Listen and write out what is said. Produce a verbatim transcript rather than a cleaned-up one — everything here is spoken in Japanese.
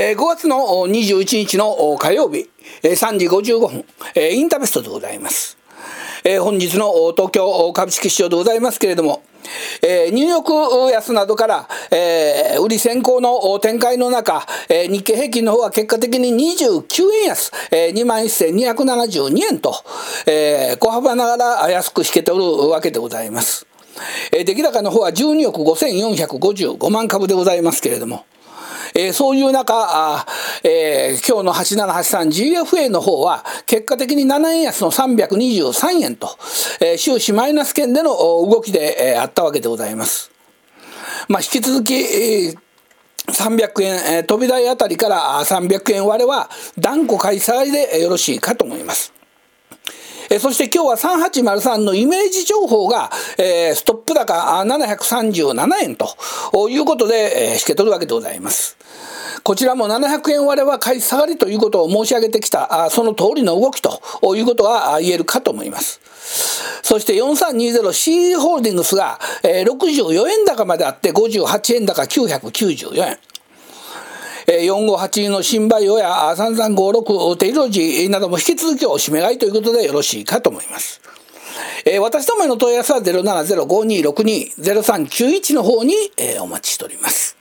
えー、ごがつのにじゅういちにちの火曜日、えー、さんじごじゅうごふん、えー、インターベストでございます。えー、本日の東京株式市場でございますけれども、えー、ニューヨーク安などから、えー、売り先行の展開の中、えー、日経平均の方は結果的ににじゅうきゅうえん安、えー、にまんせんにひゃくななじゅうにえんと、えー、小幅ながら安く引けておるわけでございます。えー、出来高の方はじゅうにおくごせんよんひゃくごじゅうごまんかぶでございますけれども、えー、そういう中、あ、えー、今日のはちななはちさん ジーエフエー の方は結果的にななえん安のさんびゃくにじゅうさんえんと、えー、終始マイナス圏での動きで、えー、あったわけでございます。まあ、引き続き、えーさんびゃくえん、えー、飛び台あたりからさんびゃくえん割れは断固買い下がりでよろしいかと思います。えー、そして今日はさんはちまるさんのイメージ情報が、えー、ストップ高ななひゃくさんじゅうななえんということで、えー、引け取るわけでございます。こちらもななひゃくえん割れは買い下がりということを申し上げてきた、あその通りの動きということが言えるかと思います。そしてよんさんにゼロシー ホールディングスが、えー、ろくじゅうよえん高まであってごじゅうはちえん高きゅうひゃくきゅうじゅうよえん。よんごはちの新バイオやさんさんごろくテイロジーなども引き続きおしめ買いということでよろしいかと思います。えー、私どもへの問い合わせはゼロななゼロごにろくにゼロさんきゅういちの方に、えー、お待ちしております。